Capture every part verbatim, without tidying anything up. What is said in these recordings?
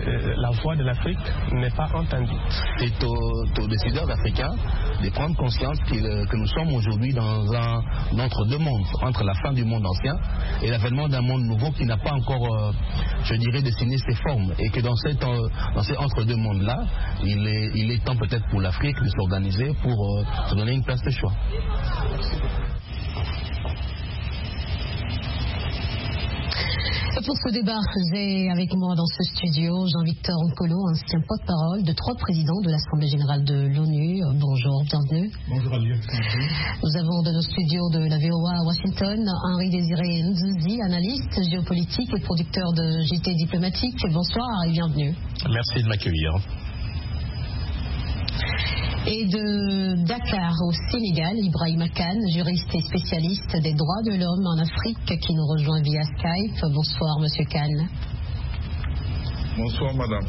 euh, la voix de l'Afrique n'est pas entendue. C'est aux, aux décideurs africains de prendre conscience que, que nous sommes aujourd'hui dans un entre-deux mondes, entre la fin du monde ancien et l'avènement d'un monde nouveau qui n'a pas encore, euh, je dirais, dessiné ses formes. Et que dans, cette, euh, dans ces entre-deux mondes-là, il est, il est temps peut-être pour l'Afrique de s'organiser pour euh, se donner une place de choix. Pour ce débat, j'ai avec moi dans ce studio Jean-Victor Nkolo, ancien porte-parole de trois présidents de l'Assemblée générale de l'ONU. Bonjour, bienvenue. Bonjour Aliou. Nous avons dans nos studios de la V O A à Washington Henri-Désiré Nzuzi, analyste géopolitique et producteur de J T diplomatique. Bonsoir et bienvenue. Merci de m'accueillir. Et de Dakar au Sénégal, Ibrahima Kane, juriste et spécialiste des droits de l'homme en Afrique, qui nous rejoint via Skype. Bonsoir, Monsieur Kane. Bonsoir, Madame.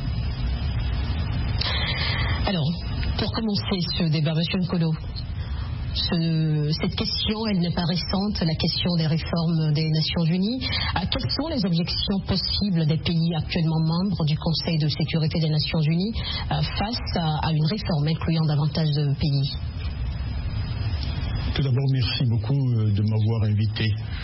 Alors, pour commencer ce débat, Monsieur Nkolo, Ce, cette question, elle n'est pas récente, la question des réformes des Nations Unies. À quelles sont les objections possibles des pays actuellement membres du Conseil de sécurité des Nations Unies euh, face à, à une réforme incluant davantage de pays? Tout d'abord, merci beaucoup de m'avoir invité.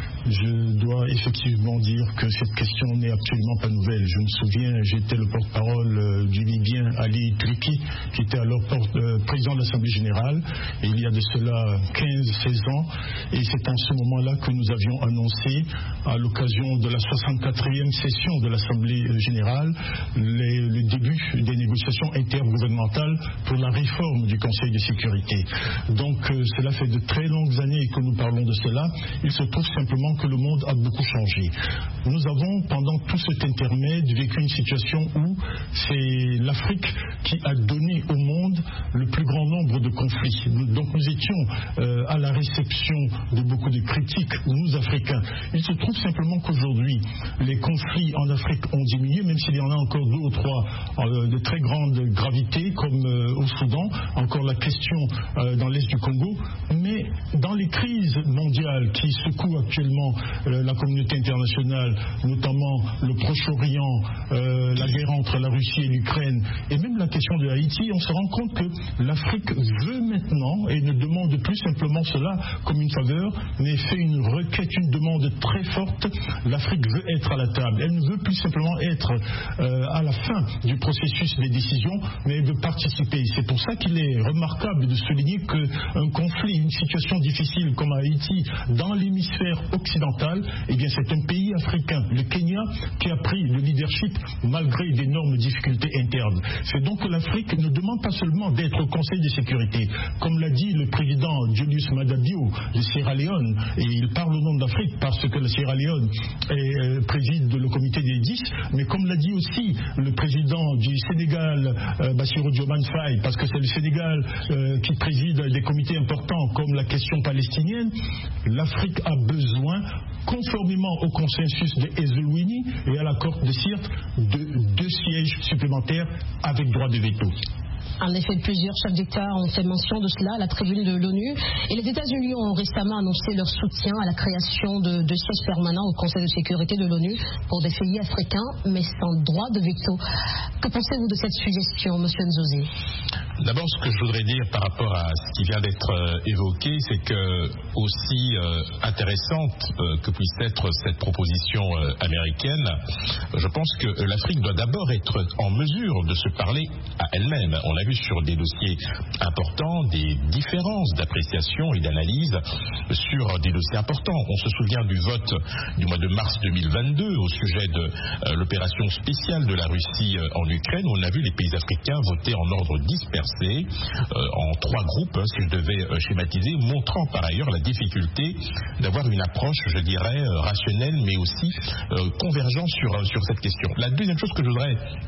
Je dois effectivement dire que cette question n'est absolument pas nouvelle. Je me souviens, j'étais le porte-parole du Libyen Ali Triki, qui était alors porte, euh, président de l'Assemblée générale, et il y a de cela quinze seize ans. Et c'est en ce moment-là que nous avions annoncé, à l'occasion de la soixante-quatrième session de l'Assemblée générale, les, le début des négociations intergouvernementales pour la réforme du Conseil de sécurité. Donc euh, cela fait de très longues années que nous parlons de cela. Il se trouve simplement que le monde a beaucoup changé. Nous avons, pendant tout cet intermède, vécu une situation où c'est l'Afrique qui a donné au monde le plus grand nombre de conflits. Donc nous étions euh, à la réception de beaucoup de critiques, nous Africains. Il se trouve simplement qu'aujourd'hui, les conflits en Afrique ont diminué, même s'il y en a encore deux ou trois euh, de très grande gravité, comme euh, au Soudan, encore la question euh, dans l'est du Congo. Mais dans les crises mondiales qui secouent actuellement Euh, la communauté internationale, notamment le Proche-Orient, euh, la guerre entre la Russie et l'Ukraine, et même la question de Haïti, on se rend compte que l'Afrique veut maintenant, et ne demande plus simplement cela comme une faveur, mais fait une requête, une demande très forte. L'Afrique veut être à la table. Elle ne veut plus simplement être euh, à la fin du processus des décisions, mais elle veut participer. C'est pour ça qu'il est remarquable de souligner qu'un conflit, une situation difficile comme à Haïti, dans l'hémisphère occidentale, eh bien c'est un pays africain, le Kenya, qui a pris le leadership malgré d'énormes difficultés internes. C'est donc que l'Afrique ne demande pas seulement d'être au Conseil de sécurité. Comme l'a dit le président Julius Maada Bio de Sierra Leone, et il parle au nom d'Afrique parce que la Sierra Leone est, euh, préside le comité des dix, mais comme l'a dit aussi le président du Sénégal, euh, Bassirou Diomaye Faye, parce que c'est le Sénégal euh, qui préside des comités importants comme la question palestinienne, l'Afrique a besoin, conformément au consensus de Ezulwini et à l'accord de Sirte, de deux sièges supplémentaires avec droit de veto. En effet, plusieurs chefs d'État ont fait mention de cela à la tribune de l'ONU. Et les États-Unis ont récemment annoncé leur soutien à la création de, de sièges permanents au Conseil de sécurité de l'ONU pour des pays africains, mais sans droit de veto. Que pensez-vous de cette suggestion, M. Nzuzi? D'abord, ce que je voudrais dire par rapport à ce qui vient d'être euh, évoqué, c'est que aussi euh, intéressante euh, que puisse être cette proposition euh, américaine, je pense que l'Afrique doit d'abord être en mesure de se parler à elle-même. On l'a vu sur des dossiers importants, des différences d'appréciation et d'analyse sur des dossiers importants. On se souvient du vote du mois de mars deux mille vingt-deux au sujet de euh, l'opération spéciale de la Russie euh, en Ukraine, où on a vu les pays africains voter en ordre dispersé, euh, en trois groupes, hein, si je devais euh, schématiser, montrant par ailleurs la difficulté d'avoir une approche, je dirais, euh, rationnelle, mais aussi euh, convergente sur, euh, sur cette question. La deuxième chose que je voudrais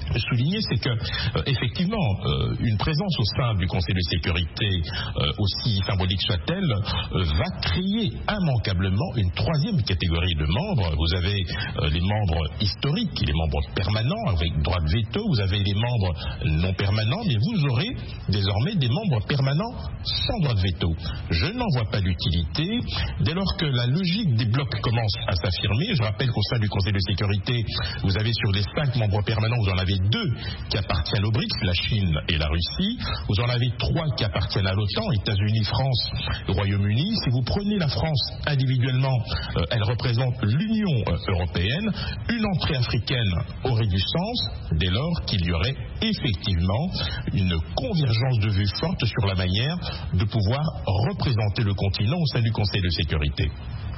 souligner, c'est que euh, effectivement euh, une présence au sein du Conseil de sécurité, euh, aussi symbolique soit-elle, euh, va créer immanquablement une troisième catégorie de membres. Vous avez euh, les membres historiques, les membres permanents avec droit de veto, vous avez les membres non permanents, mais vous aurez désormais des membres permanents sans droit de veto. Je n'en vois pas d'utilité dès lors que la logique des blocs commence à s'affirmer. Je rappelle qu'au sein du Conseil de sécurité, vous avez sur les cinq membres permanents, vous en avez deux qui appartiennent aux BRICS, la Chine et la Russie. Vous en avez trois qui appartiennent à l'OTAN, États-Unis, France et Royaume-Uni. Si vous prenez la France individuellement, euh, elle représente l'Union euh, européenne. Une entrée africaine aurait du sens dès lors qu'il y aurait effectivement une convergence de vues forte sur la manière de pouvoir représenter le continent au sein du Conseil de sécurité.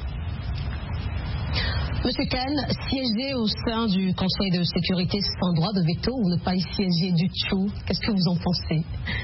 Monsieur Khan, siéger au sein du Conseil de sécurité sans droit de veto ou ne pas y siéger du tout, qu'est-ce que vous en pensez?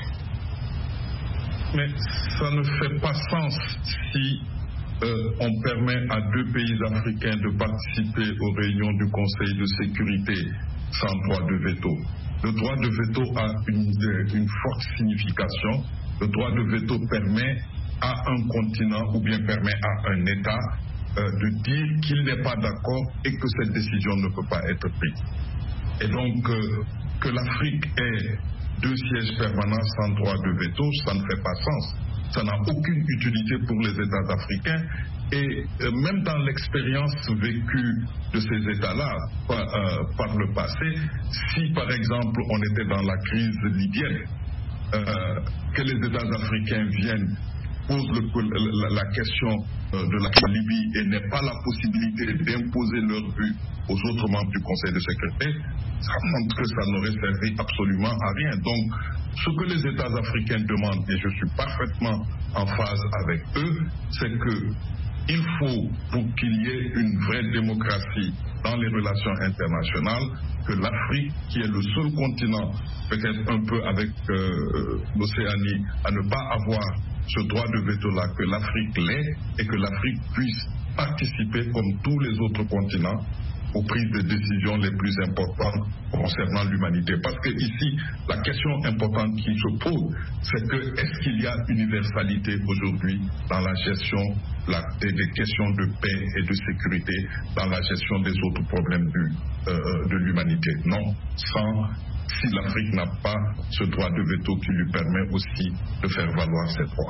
Mais ça ne fait pas sens si euh, on permet à deux pays africains de participer aux réunions du Conseil de sécurité sans droit de veto. Le droit de veto a une, une forte signification. Le droit de veto permet à un continent ou bien permet à un État euh, de dire qu'il n'est pas d'accord et que cette décision ne peut pas être prise. Et donc, euh, que l'Afrique ait deux sièges permanents sans droit de veto, ça ne fait pas sens. Ça n'a aucune utilité pour les États africains. Et euh, même dans l'expérience vécue de ces États-là par, euh, par le passé, si par exemple on était dans la crise libyenne, euh, que les États africains viennent, posent le, la, la question euh, de la Libye et n'aient pas la possibilité d'imposer leur but aux autres membres du Conseil de sécurité, ça montre que ça n'aurait servi absolument à rien. Donc, ce que les États africains demandent, et je suis parfaitement en phase avec eux, c'est que il faut, pour qu'il y ait une vraie démocratie dans les relations internationales, que l'Afrique, qui est le seul continent, peut-être un peu avec euh, l'Océanie, à ne pas avoir ce droit de veto-là, que l'Afrique l'ait et que l'Afrique puisse participer, comme tous les autres continents, aux prises de décisions les plus importantes concernant l'humanité. Parce que ici, la question importante qui se pose, c'est que est-ce qu'il y a universalité aujourd'hui dans la gestion la, des, des questions de paix et de sécurité, dans la gestion des autres problèmes du, euh, de l'humanité? Non, sans si l'Afrique n'a pas ce droit de veto qui lui permet aussi de faire valoir ses droits.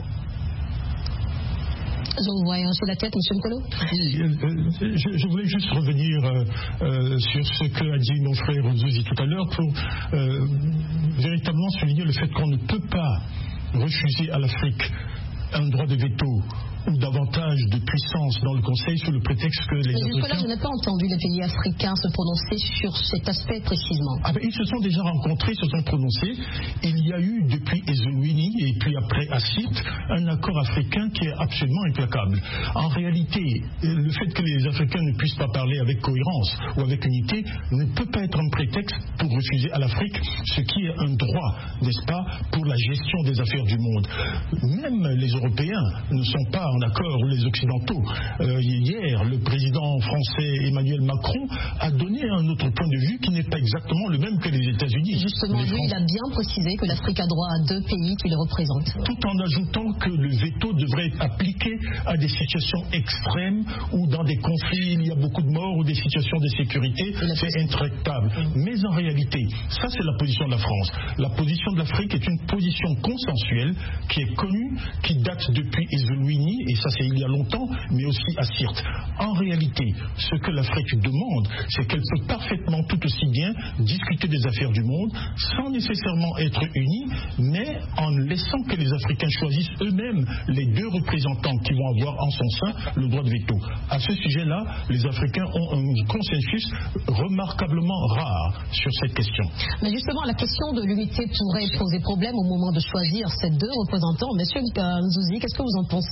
Vous voyez sur la tête, M. Nkolo? Oui, euh, je, je voulais juste revenir euh, euh, sur ce qu'a dit mon frère Zouzi tout à l'heure pour euh, véritablement souligner le fait qu'on ne peut pas refuser à l'Afrique un droit de veto ou davantage de puissance dans le Conseil sous le prétexte que les Mais Africains... là, je n'ai pas entendu les pays africains se prononcer sur cet aspect précisément. Ah ben, ils se sont déjà rencontrés, se sont prononcés. Il y a eu depuis Ezewini et puis après Assit un accord africain qui est absolument implacable. En réalité, le fait que les Africains ne puissent pas parler avec cohérence ou avec unité ne peut pas être un prétexte pour refuser à l'Afrique ce qui est un droit, n'est-ce pas, pour la gestion des affaires du monde. Même les Européens ne sont pas en accord, ou les Occidentaux. Euh, hier, le président français Emmanuel Macron a donné un autre point de vue qui n'est pas exactement le même que les États-Unis. Justement, lui, il a bien précisé que l'Afrique a droit à deux pays qui le représentent. Tout en ajoutant que le veto devrait être appliqué à des situations extrêmes où dans des conflits il y a beaucoup de morts ou des situations de sécurité, c'est intractable. Mmh. Mais en réalité, ça c'est la position de la France. La position de l'Afrique est une position consensuelle qui est connue, qui date depuis Ezewini, et ça c'est il y a longtemps, mais aussi à Sirte. En réalité, ce que l'Afrique demande, c'est qu'elle peut parfaitement tout aussi bien discuter des affaires du monde sans nécessairement être unie, mais en laissant que les Africains choisissent eux-mêmes les deux représentants qui vont avoir en son sein le droit de veto. À ce sujet-là, les Africains ont un consensus remarquablement rare sur cette question. Mais justement, la question de l'unité pourrait poser problème au moment de choisir ces deux représentants. Monsieur Nzouzi, qu'est-ce que vous en pensez?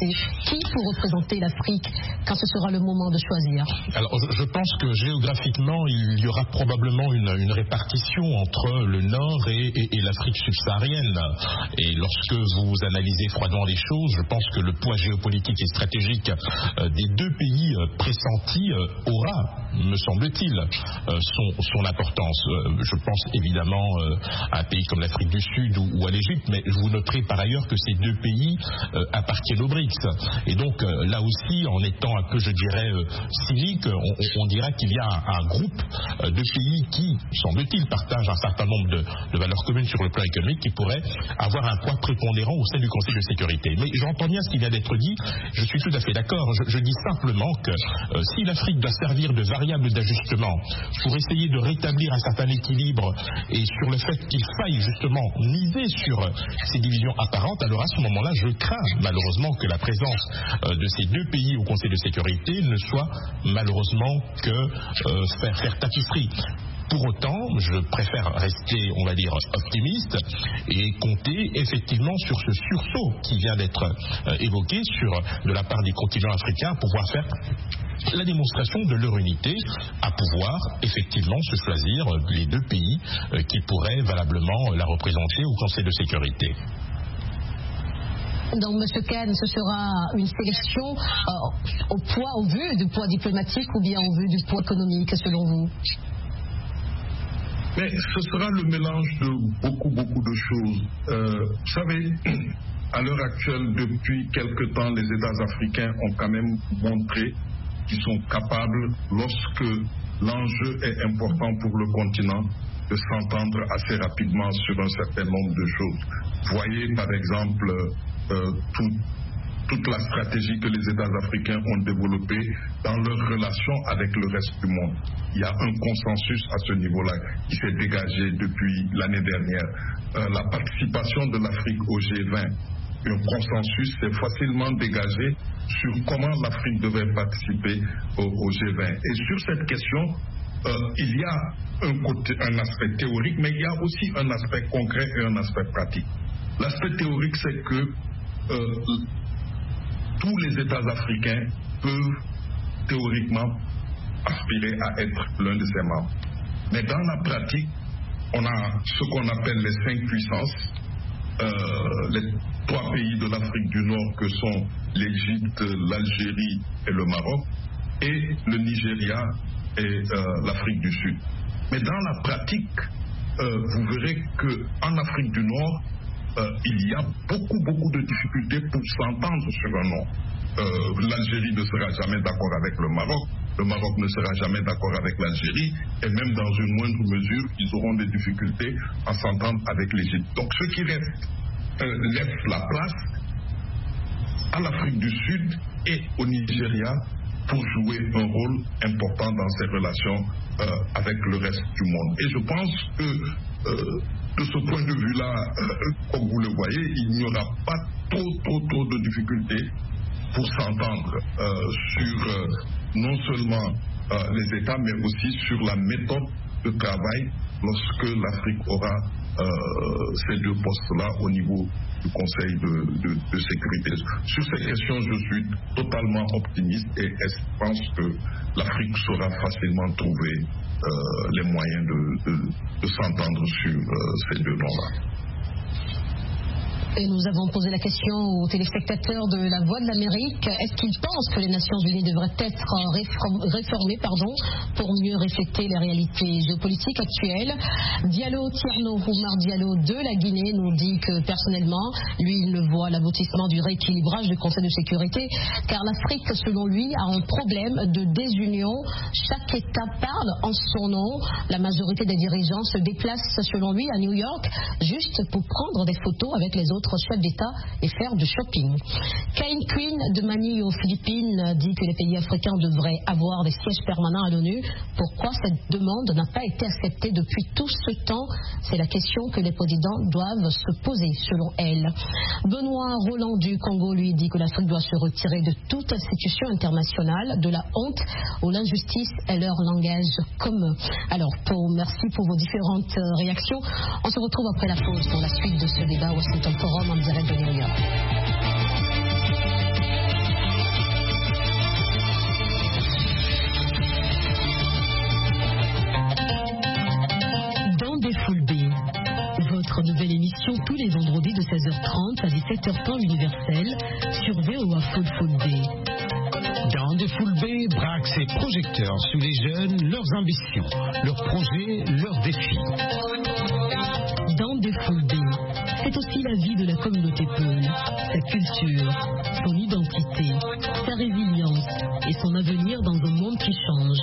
Qui pour représenter l'Afrique quand ce sera le moment de choisir? Alors, je pense que géographiquement, il y aura probablement une, une répartition entre le Nord et, et, et l'Afrique subsaharienne. Et lorsque vous analysez froidement les choses, je pense que le poids géopolitique et stratégique euh, des deux pays euh, pressentis euh, aura, me semble-t-il, euh, son, son importance. Euh, je pense évidemment euh, à un pays comme l'Afrique du Sud ou, ou à l'Égypte, mais vous noterez par ailleurs que ces deux pays euh, appartiennent aux BRICS. Et donc euh, là aussi, en étant un peu, je dirais, euh, cynique, on, on dira qu'il y a un, un groupe euh, de pays qui, semble-t-il, partagent un certain nombre de, de valeurs communes sur le plan économique qui pourraient avoir un poids prépondérant au sein du Conseil de sécurité. Mais j'entends bien ce qui vient d'être dit, je suis tout à fait d'accord. Je, je dis simplement que euh, si l'Afrique doit servir de variable d'ajustement pour essayer de rétablir un certain équilibre et sur le fait qu'il faille justement miser sur ces divisions apparentes, alors à ce moment-là, je crains malheureusement que la présence euh, de ces deux pays au Conseil de sécurité ne soit malheureusement que euh, faire, faire tapisserie. Pour autant, je préfère rester, on va dire, optimiste et compter effectivement sur ce sursaut qui vient d'être euh, évoqué sur, de la part des continents africains, pouvoir faire la démonstration de leur unité, à pouvoir effectivement se choisir les deux pays euh, qui pourraient valablement la représenter au Conseil de sécurité. Donc, M. Kane, ce sera une sélection euh, au poids, au vu du poids diplomatique ou bien au vu du poids économique, selon vous? Mais ce sera le mélange de beaucoup, beaucoup de choses. Euh, vous savez, à l'heure actuelle, depuis quelque temps, les États africains ont quand même montré qu'ils sont capables, lorsque l'enjeu est important pour le continent, de s'entendre assez rapidement sur un certain nombre de choses. Voyez par exemple euh, tout, toute la stratégie que les États africains ont développée dans leurs relations avec le reste du monde. Il y a un consensus à ce niveau-là qui s'est dégagé depuis l'année dernière. Euh, la participation de l'Afrique au G vingt, un consensus s'est facilement dégagé sur comment l'Afrique devait participer au, au G vingt. Et sur cette question, euh, il y a un, côté, un aspect théorique, mais il y a aussi un aspect concret et un aspect pratique. L'aspect théorique, c'est que euh, tous les États africains peuvent théoriquement aspirer à être l'un de ses membres. Mais dans la pratique, on a ce qu'on appelle les cinq puissances, euh, les trois pays de l'Afrique du Nord que sont l'Égypte, l'Algérie et le Maroc, et le Nigeria et euh, l'Afrique du Sud. Mais dans la pratique, euh, vous verrez qu'en Afrique du Nord, euh, il y a beaucoup, beaucoup de difficultés pour s'entendre sur un nom. Euh, L'Algérie ne sera jamais d'accord avec le Maroc, le Maroc ne sera jamais d'accord avec l'Algérie, et même dans une moindre mesure, ils auront des difficultés à s'entendre avec l'Égypte. Donc ce qui reste euh, laisse la place à l'Afrique du Sud et au Nigeria pour jouer un rôle important dans ces relations euh, avec le reste du monde. Et je pense que euh, de ce point de vue-là, euh, comme vous le voyez, il n'y aura pas trop, trop, trop de difficultés pour s'entendre euh, sur euh, non seulement euh, les États, mais aussi sur la méthode de travail lorsque l'Afrique aura euh, ces deux postes-là au niveau du Conseil de, de, de sécurité. Sur ces questions, je suis totalement optimiste et je pense que l'Afrique saura facilement trouver euh, les moyens de, de, de s'entendre sur euh, ces deux noms-là. Et nous avons posé la question aux téléspectateurs de La Voix de l'Amérique. Est-ce qu'ils pensent que les Nations Unies devraient être réformées pardon, pour mieux refléter les réalités géopolitiques actuelles? Diallo Tierno, Oumar Diallo de la Guinée, nous dit que personnellement, lui, il ne voit l'aboutissement du rééquilibrage du Conseil de sécurité, car l'Afrique, selon lui, a un problème de désunion. Chaque État parle en son nom. La majorité des dirigeants se déplacent, selon lui, à New York, juste pour prendre des photos avec les autres chefs d'État et faire du shopping. Cain Queen de Manille aux Philippines dit que les pays africains devraient avoir des sièges permanents à l'ONU. Pourquoi cette demande n'a pas été acceptée depuis tout ce temps? C'est la question que les présidents doivent se poser, selon elle. Benoît Roland du Congo, lui, dit que l'Afrique doit se retirer de toute institution internationale, de la honte où l'injustice est leur langage commun. Alors, pour, merci pour vos différentes réactions. On se retrouve après la pause pour la suite de ce débat au Washington Forum en direct de New York. émission tous les vendredis de seize heures trente à dix-sept heures temps universel sur V O A Full Full Day. Dans de Full Day braque ses projecteurs sur les jeunes, leurs ambitions, leurs projets, leurs défis. Dans de Full Day, c'est aussi la vie de la communauté Peul, sa culture, son identité, sa résilience et son avenir dans un monde qui change.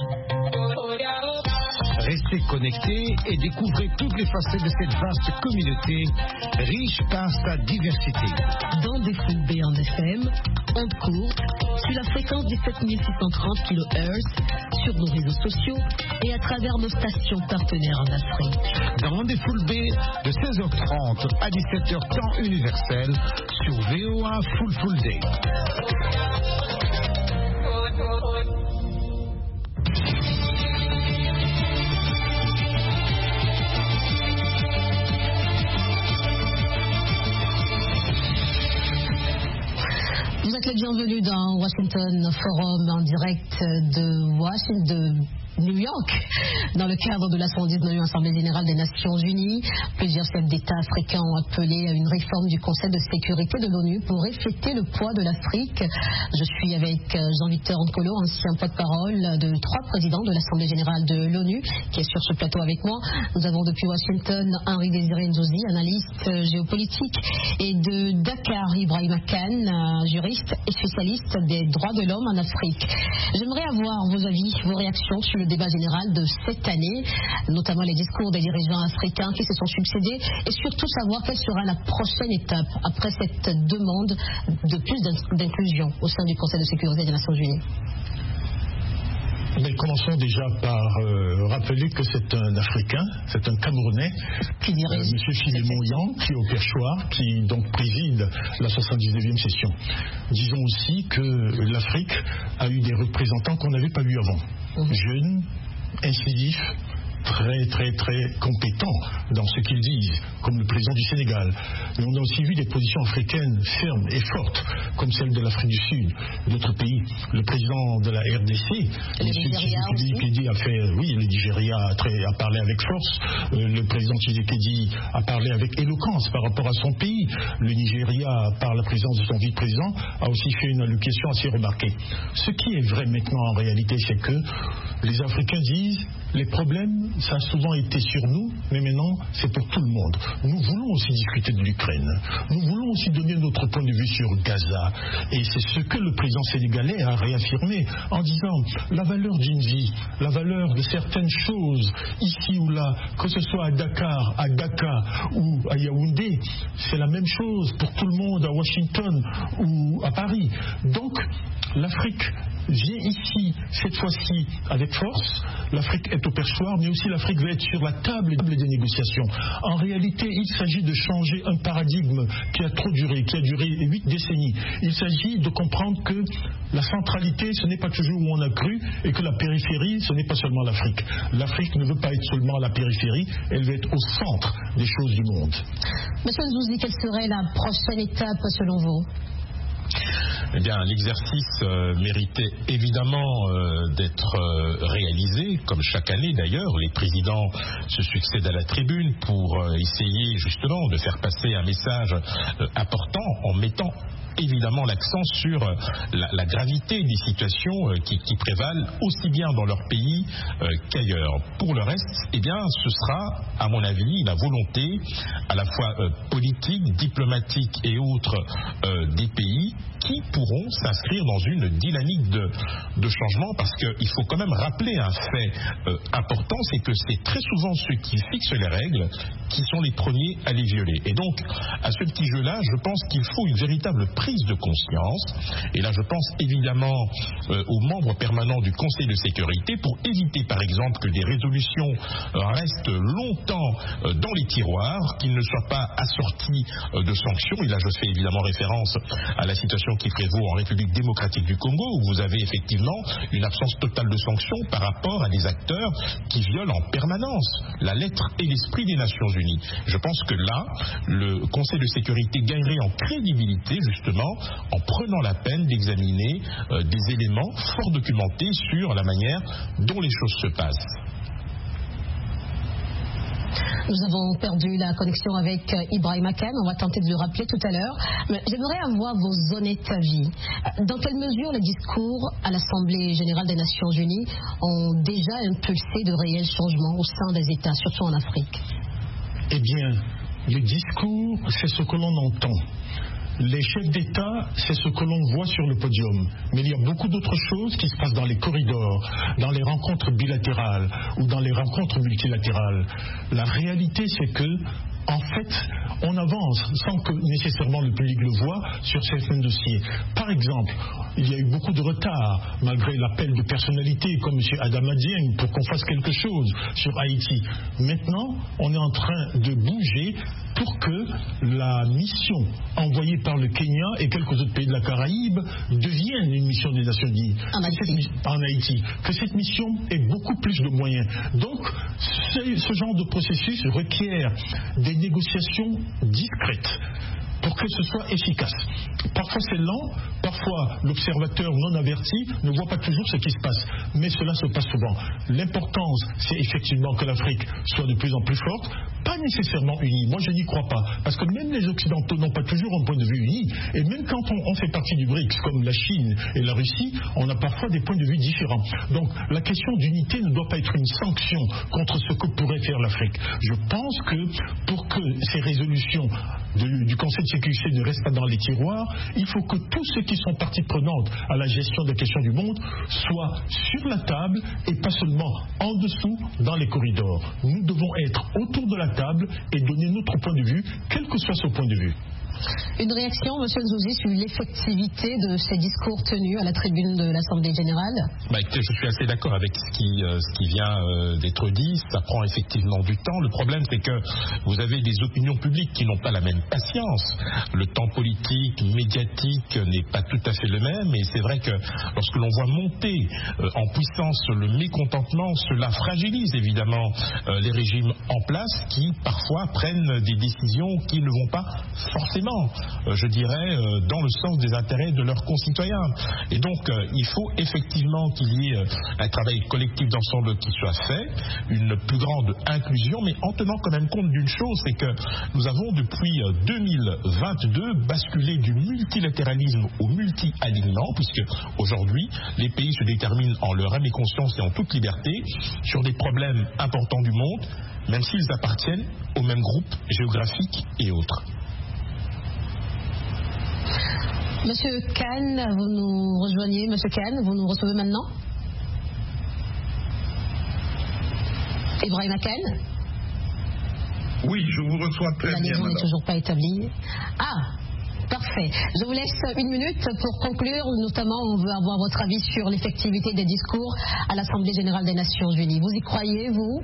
Restez connectés et découvrez toutes les facettes de cette vaste communauté, riche par sa diversité. Dans des Full Day en F M, onde courte, sur la fréquence des sept mille six cent trente kilohertz, sur nos réseaux sociaux et à travers nos stations partenaires en Afrique. Dans des Full Day de seize heures trente à dix-sept heures temps universel sur V O A Full Full Day. Vous êtes les bienvenus dans Washington Forum en direct de Washington, de New York, dans le cadre de la cent dix-neuvième Assemblée générale des Nations Unies. Plusieurs chefs d'État africains ont appelé à une réforme du Conseil de sécurité de l'ONU pour refléter le poids de l'Afrique. Je suis avec Jean-Victor Nkolo, ancien porte-parole de trois présidents de l'Assemblée générale de l'ONU, qui est sur ce plateau avec moi. Nous avons depuis Washington Henri Désiré Nzozi, analyste géopolitique, et de Dakar Ibrahima Khan, juriste et spécialiste des droits de l'homme en Afrique. J'aimerais avoir vos avis, vos réactions sur le débat général de cette année, notamment les discours des dirigeants africains qui se sont succédés, et surtout savoir quelle sera la prochaine étape après cette demande de plus d'inclusion au sein du Conseil de sécurité des Nations Unies. Mais commençons déjà par euh, rappeler que c'est un Africain, c'est un Camerounais, qui dirait euh, M. Philémon Yang, qui est au perchoir, qui donc préside la soixante-dix-neuvième session. Disons aussi que l'Afrique a eu des représentants qu'on n'avait pas eu avant. Mmh. Jeunes, incisifs, très très très compétents dans ce qu'ils disent, comme le président du Sénégal. Mais on a aussi vu des positions africaines fermes et fortes, comme celle de l'Afrique du Sud, d'autres pays. Le président de la R D C, M. Tshisekedi, a fait, oui, le Nigeria a, très, a parlé avec force. Euh, le président Tshisekedi a parlé avec éloquence par rapport à son pays. Le Nigeria, par la présence de son vice-président, a aussi fait une allocution assez remarquée. Ce qui est vrai maintenant en réalité, c'est que les Africains disent les problèmes, ça a souvent été sur nous, mais maintenant, c'est pour tout le monde. Nous voulons aussi discuter de l'Ukraine. Nous voulons aussi donner notre point de vue sur Gaza. Et c'est ce que le président sénégalais a réaffirmé en disant la valeur d'une vie, la valeur de certaines choses, ici ou là, que ce soit à Dakar, à Dakar ou à Yaoundé, c'est la même chose pour tout le monde à Washington ou à Paris. Donc, l'Afrique vient ici, cette fois-ci, avec force. L'Afrique est au perchoir, mais aussi l'Afrique va être sur la table des négociations. En réalité, il s'agit de changer un paradigme qui a trop duré, qui a duré huit décennies. Il s'agit de comprendre que la centralité, ce n'est pas toujours où on a cru, et que la périphérie, ce n'est pas seulement l'Afrique. L'Afrique ne veut pas être seulement à la périphérie, elle veut être au centre des choses du monde. Monsieur Nzouzi, quelle serait la prochaine étape selon vous ? Eh bien, l'exercice euh, méritait évidemment euh, d'être euh, réalisé, comme chaque année d'ailleurs. Les présidents se succèdent à la tribune pour euh, essayer justement de faire passer un message euh, important en mettant évidemment l'accent sur euh, la, la gravité des situations euh, qui, qui prévalent aussi bien dans leur pays euh, qu'ailleurs. Pour le reste, eh bien, ce sera, à mon avis, la volonté à la fois euh, politique, diplomatique et autres euh, des pays qui pourront s'inscrire dans une dynamique de, de changement, parce qu'il faut quand même rappeler un fait euh, important, c'est que c'est très souvent ceux qui fixent les règles qui sont les premiers à les violer. Et donc, à ce petit jeu-là, je pense qu'il faut une véritable prise de conscience, et là je pense évidemment euh, aux membres permanents du Conseil de sécurité, pour éviter par exemple que des résolutions euh, restent longtemps euh, dans les tiroirs, qu'ils ne soient pas assortis euh, de sanctions. Et là je fais évidemment référence à la situation qui prévaut en République démocratique du Congo, où vous avez effectivement une absence totale de sanctions par rapport à des acteurs qui violent en permanence la lettre et l'esprit des Nations Unies. Je pense que là, le Conseil de sécurité gagnerait en crédibilité justement en prenant la peine d'examiner euh, des éléments fort documentés sur la manière dont les choses se passent. Nous avons perdu la connexion avec Ibrahima Kane, on va tenter de le rappeler tout à l'heure. Mais j'aimerais avoir vos honnêtes avis. Dans quelle mesure les discours à l'Assemblée générale des Nations Unies ont déjà impulsé de réels changements au sein des États, surtout en Afrique? Eh bien, les discours, c'est ce que l'on entend. Les chefs d'État, c'est ce que l'on voit sur le podium. Mais il y a beaucoup d'autres choses qui se passent dans les corridors, dans les rencontres bilatérales ou dans les rencontres multilatérales. La réalité, c'est que, en fait, on avance sans que nécessairement le public le voit sur certains dossiers. Par exemple, il y a eu beaucoup de retard, malgré l'appel de personnalités comme M. Adama Dieng pour qu'on fasse quelque chose sur Haïti. Maintenant, on est en train de bouger pour que la mission envoyée par le Kenya et quelques autres pays de la Caraïbe devienne une mission des Nations Unies en Haïti. En Haïti. Que cette mission ait beaucoup plus de moyens. Donc, ce genre de processus requiert des négociations discrètes pour que ce soit efficace. Parfois c'est lent, parfois l'observateur non averti ne voit pas toujours ce qui se passe, mais cela se passe souvent. L'importance, c'est effectivement que l'Afrique soit de plus en plus forte, pas nécessairement unie. Moi je n'y crois pas, parce que même les Occidentaux n'ont pas toujours un point de vue uni, et même quand on, on fait partie du BRICS, comme la Chine et la Russie, on a parfois des points de vue différents. Donc la question d'unité ne doit pas être une sanction contre ce que pourrait faire l'Afrique. Je pense que pour que ces résolutions de, du Conseil de sécurité ne restent pas dans les tiroirs, il faut que tous ceux qui sont parties prenantes à la gestion des questions du monde soient sur la table et pas seulement en dessous dans les corridors. Nous devons être autour de la table et donner notre point de vue, quel que soit ce point de vue. Une réaction, M. Nzouzi, sur l'effectivité de ces discours tenus à la tribune de l'Assemblée générale? Bah, écoutez, je suis assez d'accord avec ce qui, euh, ce qui vient euh, d'être dit. Ça prend effectivement du temps. Le problème, c'est que vous avez des opinions publiques qui n'ont pas la même patience. Le temps politique, médiatique n'est pas tout à fait le même. Et c'est vrai que lorsque l'on voit monter euh, en puissance le mécontentement, cela fragilise évidemment euh, les régimes en place qui parfois prennent des décisions qui ne vont pas forcément, euh, je dirais, euh, dans le sens des intérêts de leurs concitoyens. Et donc, euh, il faut effectivement qu'il y ait euh, un travail collectif d'ensemble qui soit fait, une plus grande inclusion, mais en tenant quand même compte d'une chose, c'est que nous avons depuis euh, deux mille vingt-deux basculé du multilatéralisme au multi-alignement, puisque aujourd'hui, les pays se déterminent en leur âme et conscience et en toute liberté sur des problèmes importants du monde, même s'ils appartiennent aux mêmes groupes géographiques et autres. Monsieur Kane, vous nous rejoignez. Monsieur Kane, vous nous recevez maintenant? Ibrahima Kane? Oui, je vous reçois très La bien, liaison madame. n'est toujours pas établie. Ah, parfait. Je vous laisse une minute pour conclure. Notamment, on veut avoir votre avis sur l'effectivité des discours à l'Assemblée générale des Nations Unies. Vous y croyez, vous?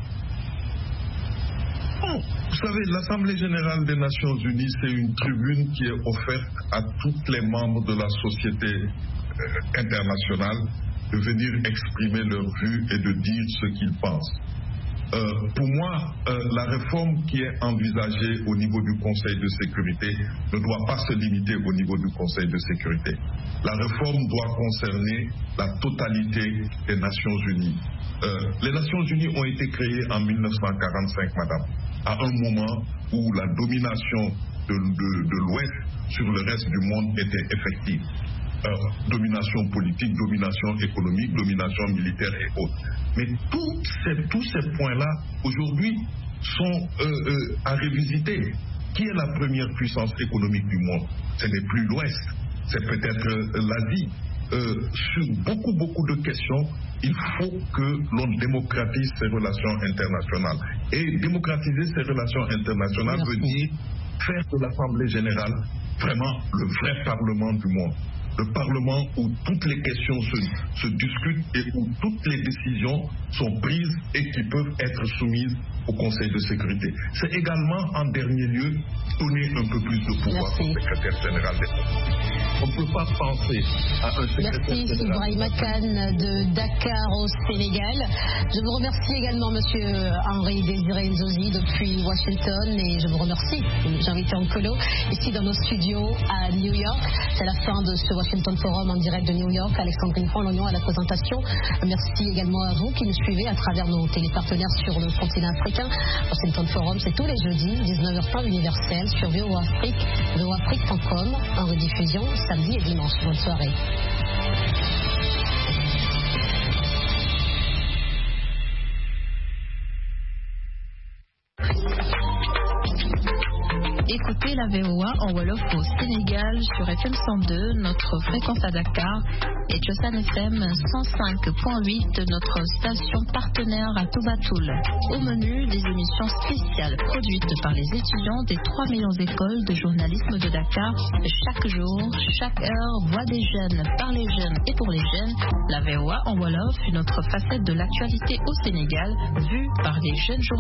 Vous savez, l'Assemblée générale des Nations Unies, c'est une tribune qui est offerte à tous les membres de la société euh, internationale de venir exprimer leur vue et de dire ce qu'ils pensent. Euh, pour moi, euh, la réforme qui est envisagée au niveau du Conseil de sécurité ne doit pas se limiter au niveau du Conseil de sécurité. La réforme doit concerner la totalité des Nations Unies. Euh, les Nations Unies ont été créées en mille neuf cent quarante-cinq, madame, à un moment où la domination de, de, de l'Ouest sur le reste du monde était effective. Euh, domination politique, domination économique, domination militaire et autres. Mais tous ces, tous ces points-là, aujourd'hui, sont euh, euh, à revisiter. Qui est la première puissance économique du monde? Ce n'est plus l'Ouest, c'est peut-être euh, l'Asie. Euh, sur beaucoup, beaucoup de questions, il faut que l'on démocratise ces relations internationales. Et démocratiser ces relations internationales Merci. veut dire faire de l'Assemblée générale vraiment le vrai Parlement du monde. Le Parlement où toutes les questions se, se discutent et où toutes les décisions sont prises et qui peuvent être soumises au Conseil de sécurité. C'est également, en dernier lieu, donner un peu plus de pouvoir Merci. au secrétaire général des Nations. On ne peut pas penser à un secrétaire Merci général. Ibrahima Kane de Dakar au Sénégal. Je vous remercie également Monsieur Henri Désiré Nzouzi depuis Washington et je vous remercie. J'invite en colo ici dans nos studios à New York. C'est la fin de ce Washington Forum en direct de New York. Alexandrine Font-Lognon à la présentation. Merci également à vous qui nous suivez à travers nos télépartenaires sur le continent africain. africain. Washington Forum, c'est tous les jeudis, dix-neuf heures temps universel sur V O A Afrique, V O A Afrique point com, en rediffusion samedi et dimanche. Bonne soirée. Écoutez la V O A en Wolof au Sénégal sur F M cent deux, notre fréquence à Dakar, et Josan F M cent cinq point huit, notre station partenaire à Toubatoul. Au menu, des émissions spéciales produites par les étudiants des trois millions d'écoles de journalisme de Dakar. Chaque jour, chaque heure, voix des jeunes, par les jeunes et pour les jeunes. La V O A en Wolof, une autre facette de l'actualité au Sénégal, vue par les jeunes journalistes.